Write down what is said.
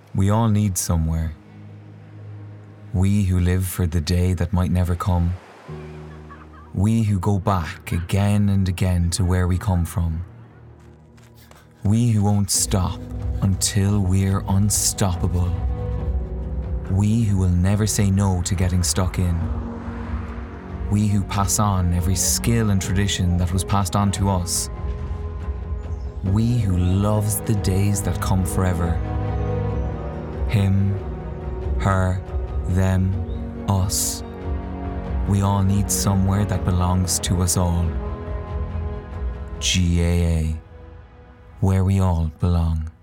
We all need somewhere. We who live for the day that might never come. We who go back again and again to where we come from. We who won't stop until we're unstoppable. We who will never say no to getting stuck in. We who pass on every skill and tradition that was passed on to us. We who loves the days that come forever. Him, her, them, us. We all need somewhere that belongs to us all. GAA, where we all belong.